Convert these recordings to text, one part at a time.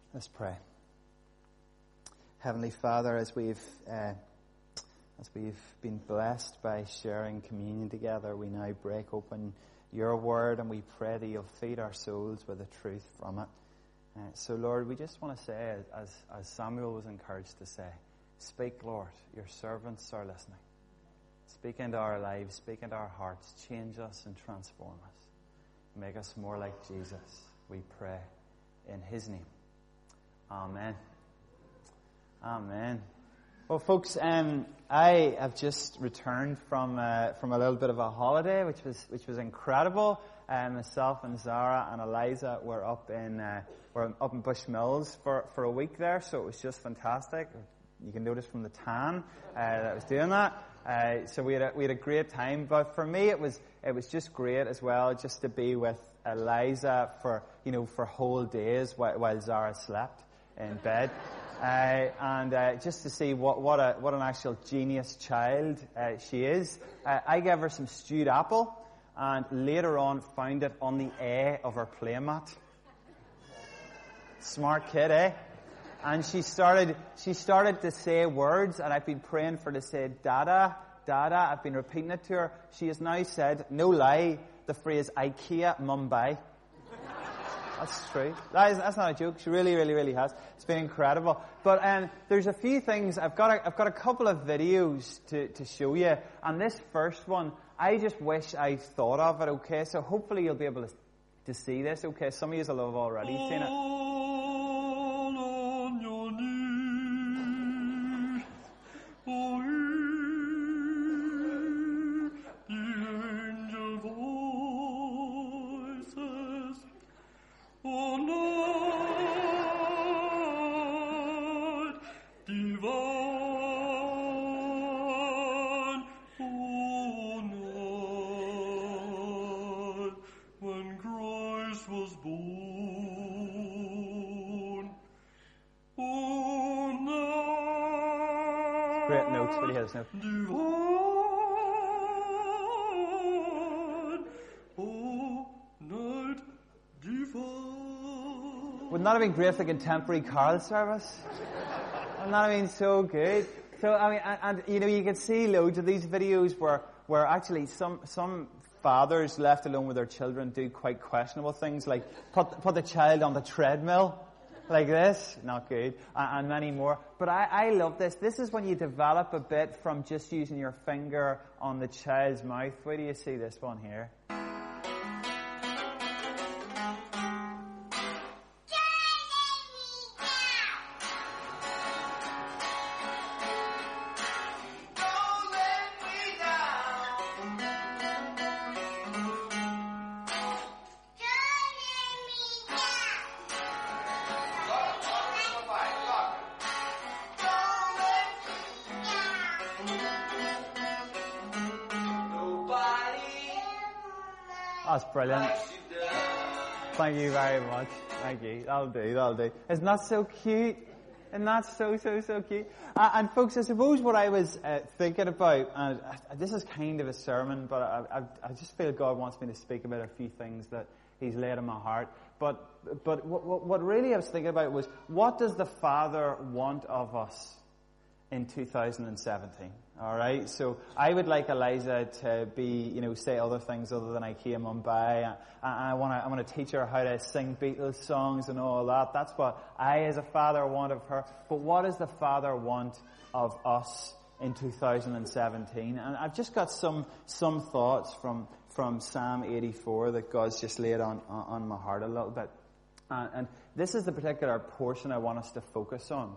Let's pray. Heavenly Father, as we've been blessed by sharing communion together, we now break open your word and we pray that you'll feed our souls with the truth from it. So Lord, we just want to say, as Samuel was encouraged to say, speak, Lord, your servants are listening. Speak into our lives, speak into our hearts, change us and transform us. Make us more like Jesus, we pray in his name. Amen. Amen. Well, folks, I have just returned from a little bit of a holiday, which was incredible. Myself and Zara and Eliza were up in Bushmills for a week there, so it was just fantastic. You can notice from the tan that I was doing that. So we had a great time. But for me, it was just great as well, just to be with Eliza for whole days while Zara slept in bed. And just to see what an actual genius child she is. I gave her some stewed apple, and later on found it on the A of her playmat. Smart kid, eh? And she started to say words, and I've been praying for her to say Dada, Dada. I've been repeating it to her. She has now said, no lie, the phrase IKEA Mumbai. That's true. That's not a joke. She really, really, really has. It's been incredible. But there's a few things. I've got a couple of videos to show you. And this first one, I just wish I thought of it. Okay, so hopefully you'll be able to see this. Okay, some of you will have already seen it. Great notes, what do you have now? Wouldn't that have been great for the contemporary carol service? Wouldn't that have been so good? So, I mean, and you can see loads of these videos where actually some fathers left alone with their children do quite questionable things, like put the child on the treadmill. Like this, not good, and many more. But I love this. This is when you develop a bit from just using your finger on the child's mouth. Where do you see this one here? That's brilliant. Thank you very much. Thank you. That'll do. Isn't that so cute? Isn't that so cute? And folks, I suppose what I was thinking about, and this is kind of a sermon, but I just feel God wants me to speak about a few things that he's laid in my heart. But what really I was thinking about was, what does the Father want of us in 2017? All right, so I would like Eliza to be, say other things other than IKEA Mumbai. I want to teach her how to sing Beatles songs and all that. That's what I, as a father, want of her. But what does the Father want of us in 2017? And I've just got some thoughts from Psalm 84 that God's just laid on my heart a little bit. And this is the particular portion I want us to focus on.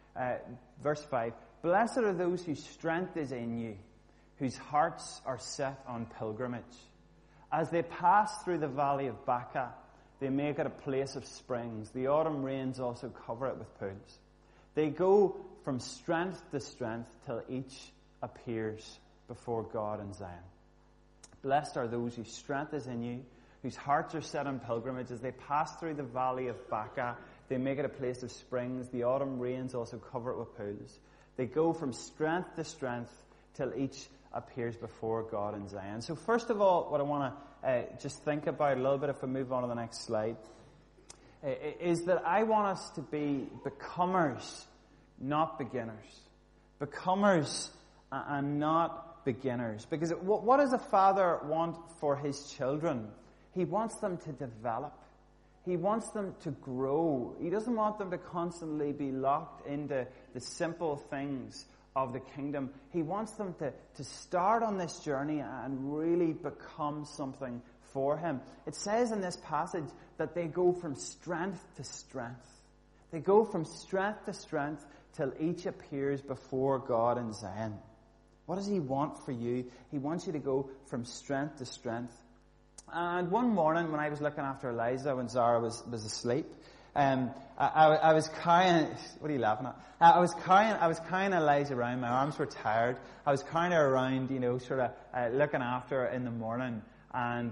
Verse 5. Blessed are those whose strength is in you, whose hearts are set on pilgrimage. As they pass through the valley of Baca, they make it a place of springs. The autumn rains also cover it with pools. They go from strength to strength till each appears before God in Zion. Blessed are those whose strength is in you, whose hearts are set on pilgrimage. As they pass through the valley of Baca, they make it a place of springs. The autumn rains also cover it with pools. They go from strength to strength till each appears before God in Zion. So first of all, what I want to just think about a little bit, if we move on to the next slide, is that I want us to be becomers, not beginners. Becomers and not beginners. Because what does a father want for his children? He wants them to develop. He wants them to grow. He doesn't want them to constantly be locked into the simple things of the kingdom. He wants them to start on this journey and really become something for him. It says in this passage that they go from strength to strength. They go from strength to strength till each appears before God in Zion. What does he want for you? He wants you to go from strength to strength. And one morning when I was looking after Eliza when Zara was asleep, I was carrying, what are you laughing at? I was carrying Eliza around. My arms were tired. I was carrying her around, sort of looking after her in the morning. And,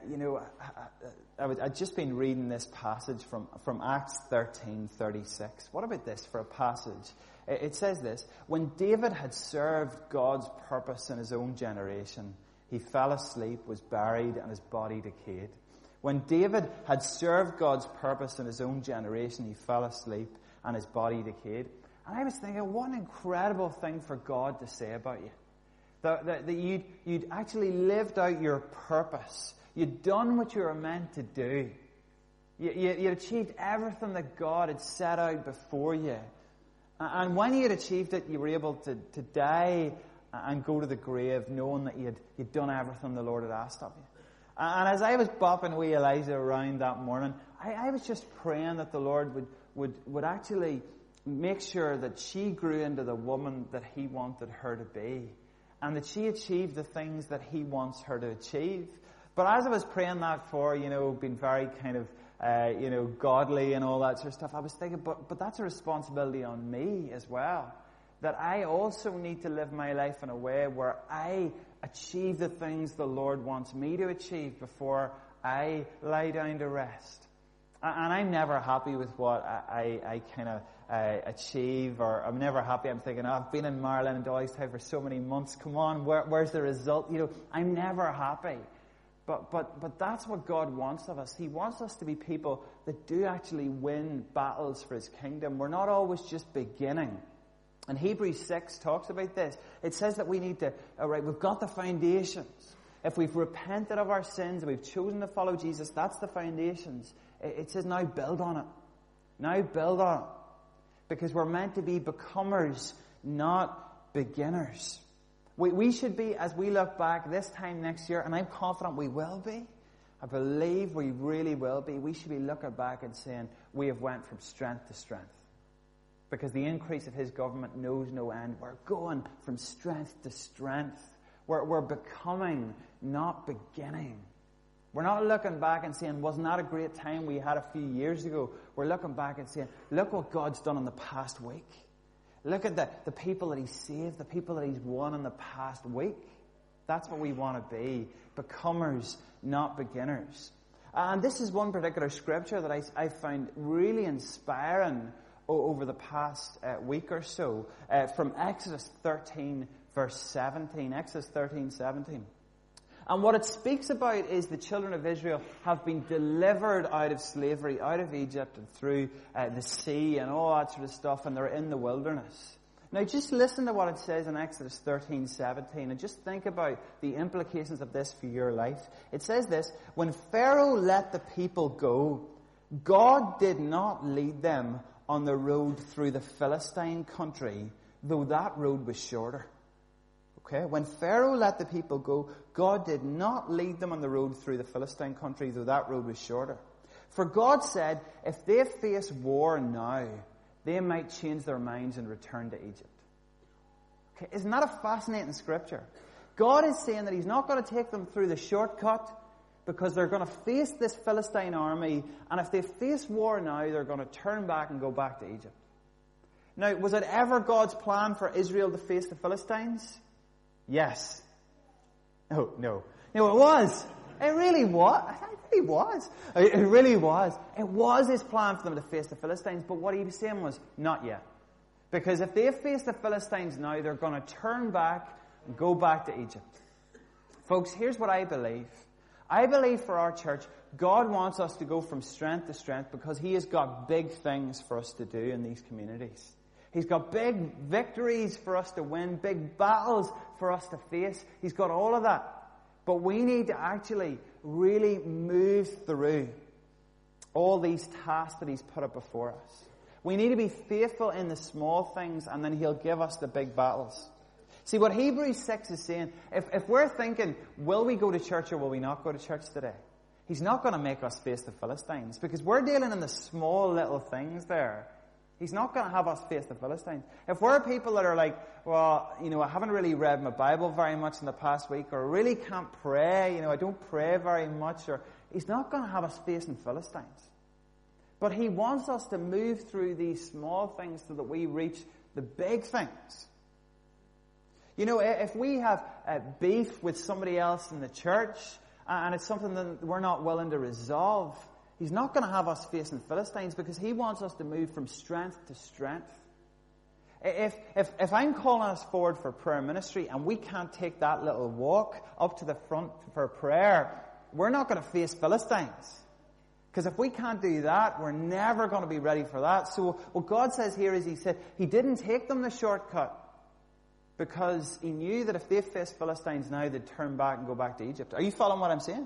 I'd just been reading this passage from Acts 13:36. What about this for a passage? It says this: when David had served God's purpose in his own generation, he fell asleep, was buried, and his body decayed. When David had served God's purpose in his own generation, he fell asleep, and his body decayed. And I was thinking, what an incredible thing for God to say about you. That you'd actually lived out your purpose. You'd done what you were meant to do. You'd achieved everything that God had set out before you. And when you had achieved it, you were able to die and go to the grave knowing that you'd done everything the Lord had asked of you. And as I was bopping wee Eliza around that morning, I was just praying that the Lord would actually make sure that she grew into the woman that he wanted her to be, and that she achieved the things that he wants her to achieve. But as I was praying that for, being very kind of, godly and all that sort of stuff, I was thinking, but that's a responsibility on me as well. That I also need to live my life in a way where I achieve the things the Lord wants me to achieve before I lie down to rest. And I'm never happy with what I kind of achieve, or I'm never happy. I'm thinking, I've been in Marilyn and Doylestown for so many months. Come on, where's the result? I'm never happy. But that's what God wants of us. He wants us to be people that do actually win battles for his kingdom. We're not always just beginning. And Hebrews 6 talks about this. It says that we need to, we've got the foundations. If we've repented of our sins and we've chosen to follow Jesus, that's the foundations. It says now build on it. Now build on it. Because we're meant to be becomers, not beginners. We should be, as we look back this time next year, and I'm confident we will be. I believe we really will be. We should be looking back and saying we have went from strength to strength. Because the increase of his government knows no end. We're going from strength to strength. We're becoming, not beginning. We're not looking back and saying, wasn't that a great time we had a few years ago? We're looking back and saying, look what God's done in the past week. Look at the people that he's saved, the people that he's won in the past week. That's what we want to be. Becomers, not beginners. And this is one particular scripture that I found really inspiring over the past week or so, from Exodus 13, verse 17. Exodus 13, 17. And what it speaks about is the children of Israel have been delivered out of slavery, out of Egypt and through the sea and all that sort of stuff, and they're in the wilderness. Now just listen to what it says in Exodus 13, 17, and just think about the implications of this for your life. It says this: when Pharaoh let the people go, God did not lead them on the road through the Philistine country, though that road was shorter. Okay, when Pharaoh let the people go, God did not lead them on the road through the Philistine country, though that road was shorter. For God said, if they face war now, they might change their minds and return to Egypt. Okay, isn't that a fascinating scripture? God is saying that he's not going to take them through the shortcut, because they're going to face this Philistine army, and if they face war now, they're going to turn back and go back to Egypt. Now, was it ever God's plan for Israel to face the Philistines? Yes. Oh, no. No, it was. It really was. It really was. It really was. It was his plan for them to face the Philistines, but what he was saying was, not yet. Because if they face the Philistines now, they're going to turn back and go back to Egypt. Folks, here's what I believe. I believe for our church, God wants us to go from strength to strength because He has got big things for us to do in these communities. He's got big victories for us to win, big battles for us to face. He's got all of that. But we need to actually really move through all these tasks that He's put up before us. We need to be faithful in the small things, and then He'll give us the big battles. See, what Hebrews 6 is saying, if we're thinking, will we go to church or will we not go to church today? He's not going to make us face the Philistines, because we're dealing in the small little things there. He's not going to have us face the Philistines. If we're people that are like, well, I haven't really read my Bible very much in the past week, or really can't pray, I don't pray very much, or He's not going to have us facing Philistines. But He wants us to move through these small things so that we reach the big things. If we have beef with somebody else in the church, and it's something that we're not willing to resolve, He's not going to have us facing Philistines, because He wants us to move from strength to strength. If I'm calling us forward for prayer ministry and we can't take that little walk up to the front for prayer, we're not going to face Philistines. Because if we can't do that, we're never going to be ready for that. So what God says here is He said He didn't take them the shortcut, because He knew that if they faced Philistines now, they'd turn back and go back to Egypt. Are you following what I'm saying?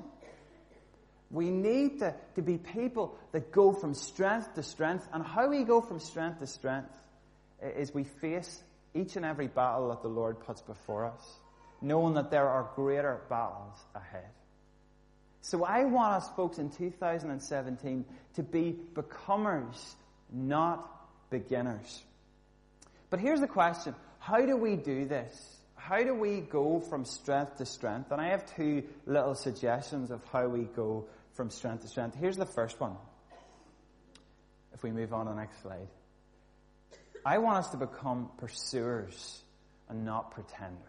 We need to be people that go from strength to strength. And how we go from strength to strength is we face each and every battle that the Lord puts before us, knowing that there are greater battles ahead. So I want us, folks, in 2017 to be becomers, not beginners. But here's the question. How do we do this? How do we go from strength to strength? And I have two little suggestions of how we go from strength to strength. Here's the first one. If we move on to the next slide. I want us to become pursuers and not pretenders.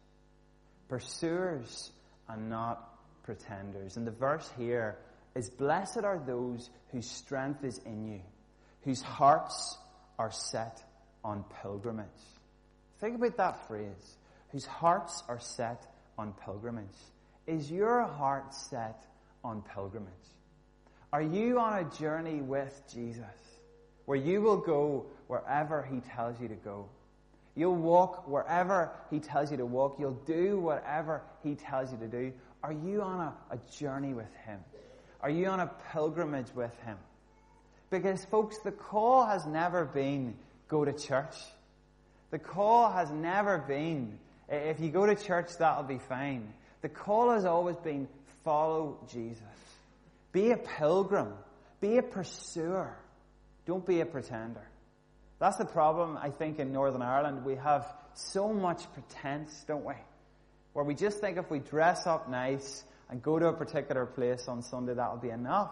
Pursuers and not pretenders. And the verse here is, blessed are those whose strength is in you, whose hearts are set on pilgrimage. Think about that phrase. Whose hearts are set on pilgrimage. Is your heart set on pilgrimage? Are you on a journey with Jesus, where you will go wherever He tells you to go? You'll walk wherever He tells you to walk. You'll do whatever He tells you to do. Are you on a journey with Him? Are you on a pilgrimage with Him? Because, folks, the call has never been go to church. The call has never been, if you go to church, that'll be fine. The call has always been, follow Jesus. Be a pilgrim. Be a pursuer. Don't be a pretender. That's the problem, I think, in Northern Ireland. We have so much pretense, don't we? Where we just think if we dress up nice and go to a particular place on Sunday, that'll be enough.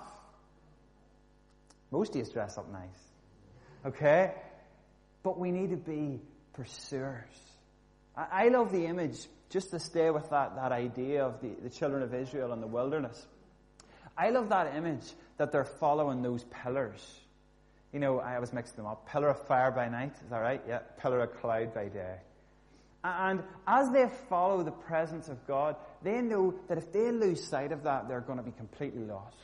Most of us dress up nice. Okay? But we need to be pursuers. I love the image, just to stay with that idea of the children of Israel in the wilderness. I love that image that they're following those pillars. I always mix them up. Pillar of fire by night, is that right? Yeah, pillar of cloud by day. And as they follow the presence of God, they know that if they lose sight of that, they're going to be completely lost.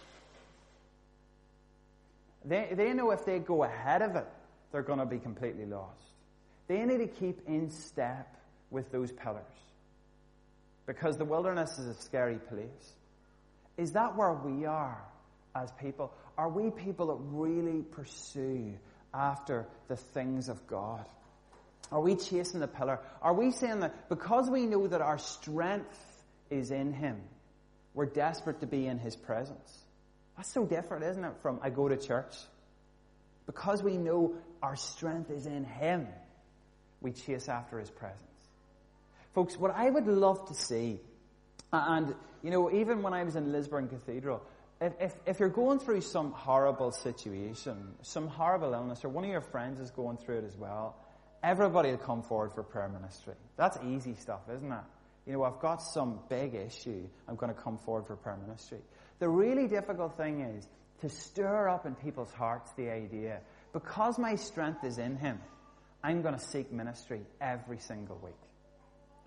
They know if they go ahead of it, they're going to be completely lost. They need to keep in step with those pillars, because the wilderness is a scary place. Is that where we are as people? Are we people that really pursue after the things of God? Are we chasing the pillar? Are we saying that because we know that our strength is in Him, we're desperate to be in His presence? That's so different, isn't it, from I go to church? Because we know our strength is in Him, we chase after His presence. Folks, what I would love to see, and, even when I was in Lisburn Cathedral, if you're going through some horrible situation, some horrible illness, or one of your friends is going through it as well, everybody will come forward for prayer ministry. That's easy stuff, isn't it? I've got some big issue, I'm going to come forward for prayer ministry. The really difficult thing is to stir up in people's hearts the idea, because my strength is in Him, I'm going to seek ministry every single week.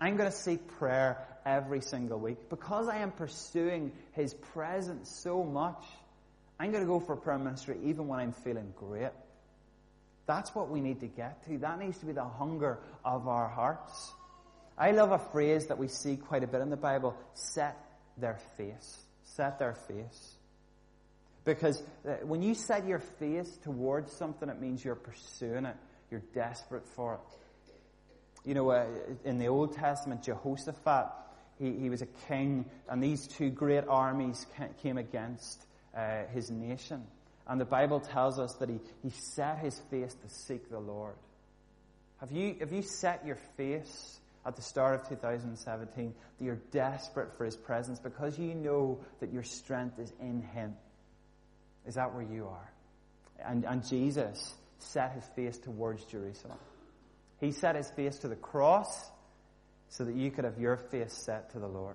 I'm going to seek prayer every single week. Because I am pursuing His presence so much, I'm going to go for prayer ministry even when I'm feeling great. That's what we need to get to. That needs to be the hunger of our hearts. I love a phrase that we see quite a bit in the Bible, set their face. Set their face. Because when you set your face towards something, it means you're pursuing it. You're desperate for it. You know, in the Old Testament, Jehoshaphat, he was a king, and these two great armies came against his nation. And the Bible tells us that he set his face to seek the Lord. Have you set your face at the start of 2017 that you're desperate for His presence because you know that your strength is in Him? Is that where you are? And Jesus set His face towards Jerusalem. He set His face to the cross so that you could have your face set to the Lord.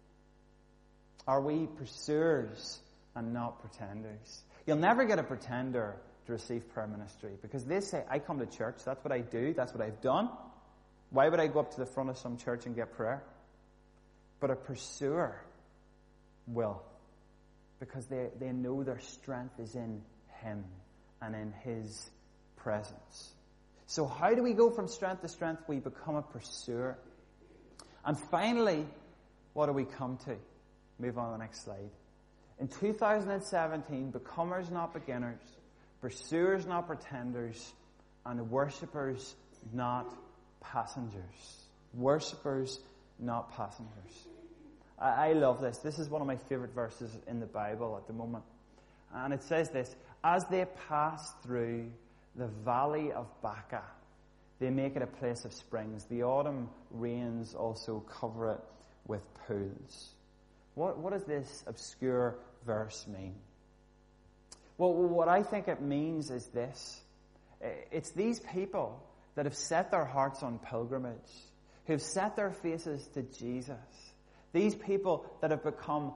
Are we pursuers and not pretenders? You'll never get a pretender to receive prayer ministry because they say, I come to church, that's what I do, that's what I've done. Why would I go up to the front of some church and get prayer? But a pursuer will, because they know their strength is in Him and in His presence. So how do we go from strength to strength? We become a pursuer. And finally, what do we come to? Move on to the next slide. In 2017, becomers, not beginners, pursuers, not pretenders, and worshippers, not passengers. Worshippers, not passengers. I love this. This is one of my favorite verses in the Bible at the moment. And it says this, as they pass through the valley of Baca, they make it a place of springs. The autumn rains also cover it with pools. What does this obscure verse mean? Well, what I think it means is this. It's these people that have set their hearts on pilgrimage, who've set their faces to Jesus. These people that have become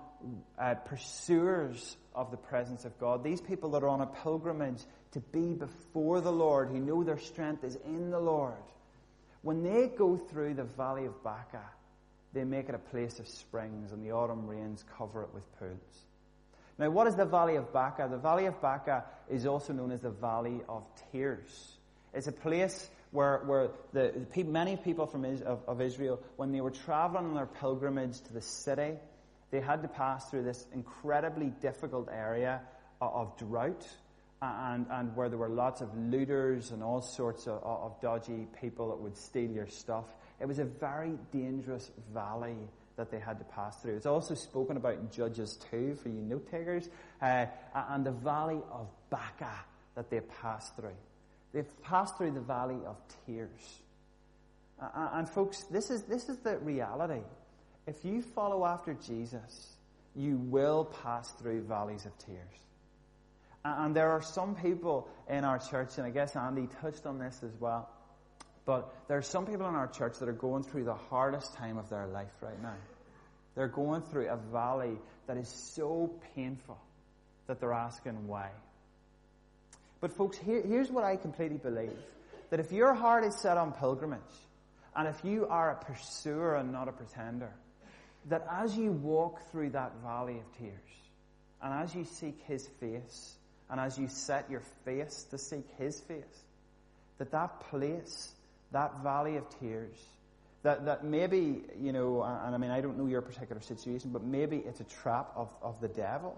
pursuers of the presence of God. These people that are on a pilgrimage to be before the Lord, who know their strength is in the Lord. When they go through the valley of Baca, they make it a place of springs, and the autumn rains cover it with pools. Now, what is the valley of Baca? The valley of Baca is also known as the Valley of Tears. It's a place where many people of Israel, when they were traveling on their pilgrimage to the city, they had to pass through this incredibly difficult area of drought, and where there were lots of looters and all sorts of dodgy people that would steal your stuff. It was a very dangerous valley that they had to pass through. It's also spoken about in Judges 2 for you note takers, and the valley of Baca that they passed through. They've passed through the valley of tears. And folks, this is the reality. If you follow after Jesus, you will pass through valleys of tears. And there are some people in our church, and I guess Andy touched on this as well, but there are some people in our church that are going through the hardest time of their life right now. They're going through a valley that is so painful that they're asking why. But folks, here's what I completely believe. That if your heart is set on pilgrimage, and if you are a pursuer and not a pretender, that as you walk through that valley of tears, and as you seek His face, and as you set your face to seek His face, that place, that valley of tears, that maybe, and I mean, I don't know your particular situation, but maybe it's a trap of the devil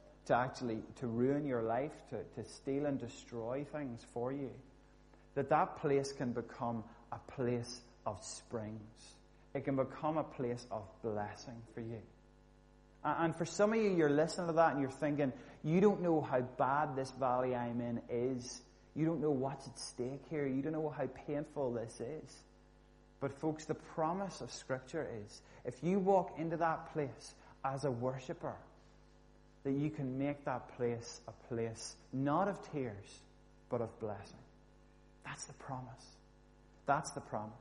to ruin your life, to steal and destroy things for you, that place can become a place of springs. It can become a place of blessing for you. And for some of you, you're listening to that and you're thinking, you don't know how bad this valley I'm in is. You don't know what's at stake here. You don't know how painful this is. But folks, the promise of Scripture is, if you walk into that place as a worshipper, that you can make that place a place not of tears, but of blessing. That's the promise. That's the promise.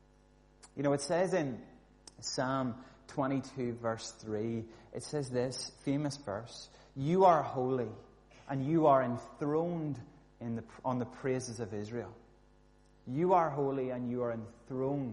It says in Psalm 22 verse 3, it says this famous verse, you are holy and you are enthroned on the praises of Israel. You are holy and you are enthroned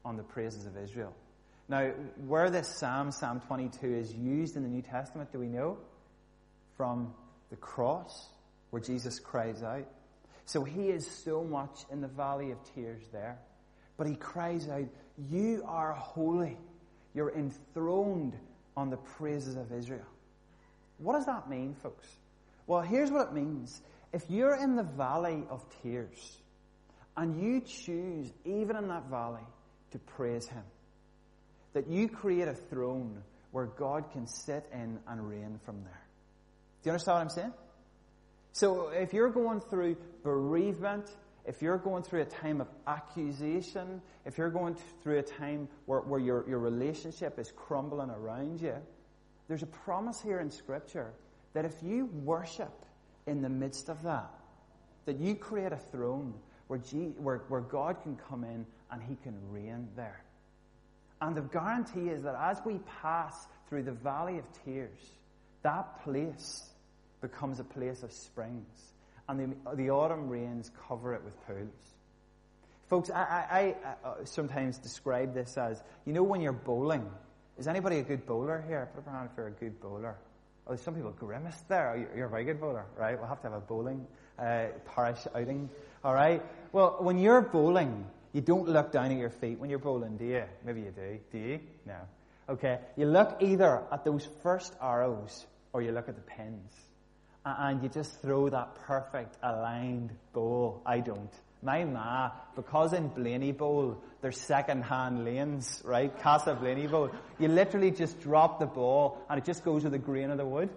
on the praises of Israel. Now, where this Psalm 22, is used in the New Testament, do we know? From the cross, where Jesus cries out. So he is so much in the valley of tears there. But he cries out, you are holy. You're enthroned on the praises of Israel. What does that mean, folks? Well, here's what it means. If you're in the valley of tears, and you choose, even in that valley, to praise him, that you create a throne where God can sit in and reign from there. Do you understand what I'm saying? So if you're going through bereavement, if you're going through a time of accusation, if you're going through a time where your relationship is crumbling around you, there's a promise here in Scripture that if you worship in the midst of that you create a throne where God can come in and he can reign there. And the guarantee is that as we pass through the valley of tears, that place becomes a place of springs. And the autumn rains cover it with pools. Folks, I sometimes describe this as, when you're bowling. Is anybody a good bowler here? Put up your hand if you're a good bowler. Oh, there's some people grimaced there. Oh, you're a very good bowler, right? We'll have to have a bowling parish outing. All right? Well, when you're bowling, you don't look down at your feet when you're bowling, do you? Maybe you do. Do you? No. Okay. You look either at those first arrows or you look at the pins. And you just throw that perfect aligned bowl. I don't. My ma, because in Blaney Bowl, there's second-hand lanes, right? Casa Blaney Bowl. You literally just drop the ball and it just goes with the grain of the wood.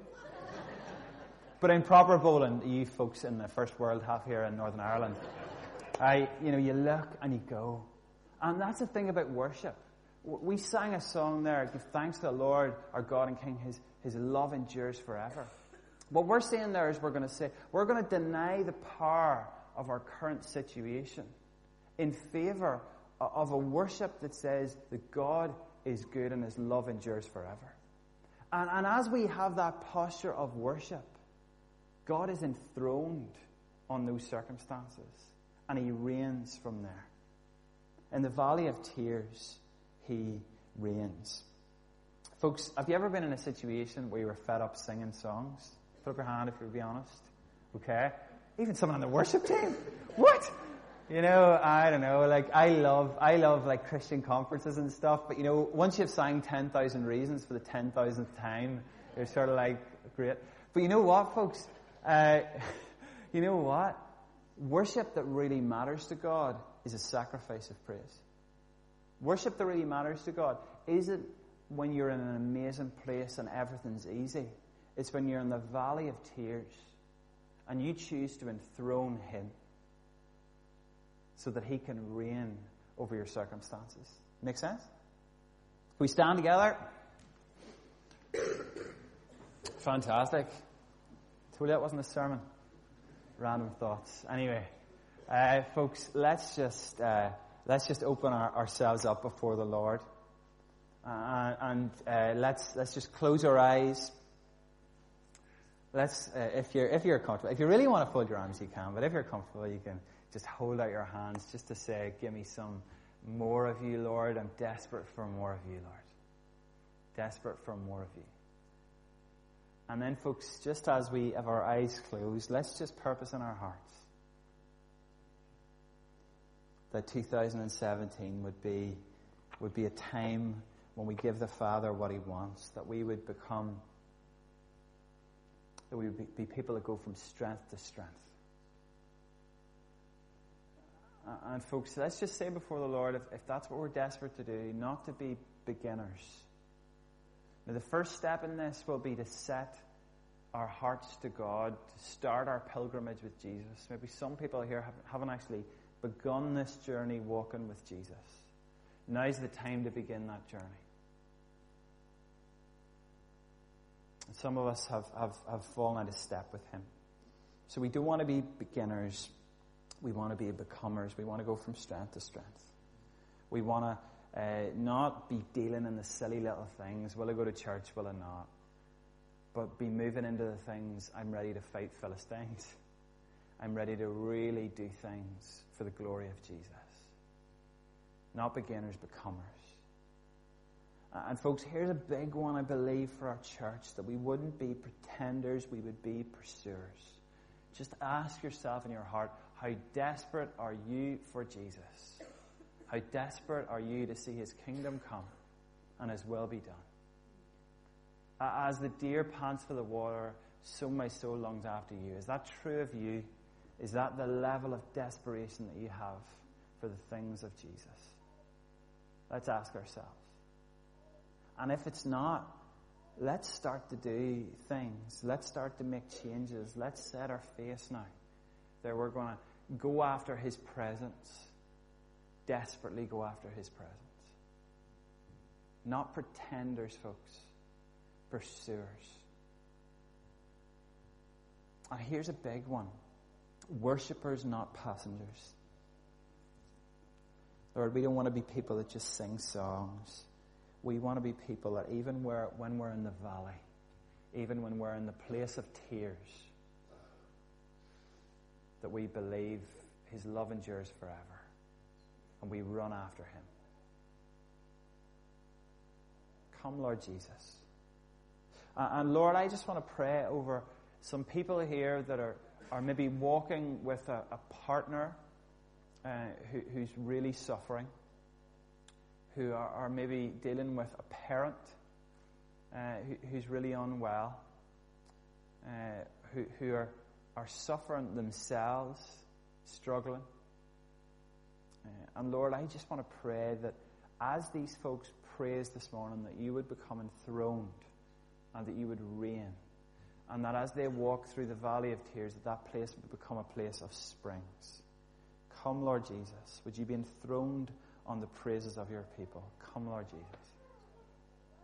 But in proper bowling, you folks in the first world half here in Northern Ireland, you look and you go. And that's the thing about worship. We sang a song there, give thanks to the Lord, our God and King, his love endures forever. What we're saying there is we're going to deny the power of our current situation in favor of a worship that says that God is good and his love endures forever. And as we have that posture of worship, God is enthroned on those circumstances and he reigns from there. In the valley of tears, he reigns. Folks, have you ever been in a situation where you were fed up singing songs? Put up your hand if you'll be honest. Okay? Even someone on the worship team. What? I don't know. I love like Christian conferences and stuff. But once you've sang 10,000 Reasons for the 10,000th time, you're sort of like, great. But you know what, folks? You know what? Worship that really matters to God is a sacrifice of praise. Worship that really matters to God isn't when you're in an amazing place and everything's easy. It's when you're in the valley of tears and you choose to enthrone him so that he can reign over your circumstances. Make sense? We stand together. Fantastic. Told you that wasn't a sermon. Random thoughts. Anyway, folks, let's just open ourselves up before the Lord, and let's just close our eyes. If you're comfortable, if you really want to fold your arms, you can. But if you're comfortable, you can just hold out your hands, just to say, "Give me some more of you, Lord. I'm desperate for more of you, Lord. Desperate for more of you." And then, folks, just as we have our eyes closed, let's just purpose in our hearts that 2017 would be a time when we give the Father what he wants, that we would be people that go from strength to strength. And folks, let's just say before the Lord, if that's what we're desperate to do, not to be beginners. Now, the first step in this will be to set our hearts to God, to start our pilgrimage with Jesus. Maybe some people here haven't actually begun this journey walking with Jesus. Now's the time to begin that journey. And some of us have fallen out of step with him. So we don't want to be beginners. We want to be becomers. We want to go from strength to strength. We want to not be dealing in the silly little things. Will I go to church? Will I not? But be moving into the things. I'm ready to fight Philistines. I'm ready to really do things for the glory of Jesus. not beginners, but comers. And folks, here's a big one, I believe, for our church, that we wouldn't be pretenders, we would be pursuers. Just ask yourself in your heart, how desperate are you for Jesus? How desperate are you to see his kingdom come and his will be done? As the deer pants for the water, so my soul longs after you. Is that true of you? Is that the level of desperation that you have for the things of Jesus? Let's ask ourselves. And if it's not, let's start to do things. Let's start to make changes. Let's set our face now that we're going to go after his presence. Desperately go after his presence. Not pretenders, folks. Pursuers. And here's a big one. Worshippers, not passengers. Lord, we don't want to be people that just sing songs. We want to be people that even when we're in the valley, even when we're in the place of tears, that we believe his love endures forever. And we run after him. Come, Lord Jesus. And Lord, I just want to pray over some people here that are maybe walking with a partner who's really suffering, who are maybe dealing with a parent who's really unwell, who are suffering themselves, struggling. And Lord, I just want to pray that as these folks praise this morning, that you would become enthroned and that you would reign. And that as they walk through the valley of tears, that place would become a place of springs. Come, Lord Jesus. Would you be enthroned on the praises of your people? Come, Lord Jesus.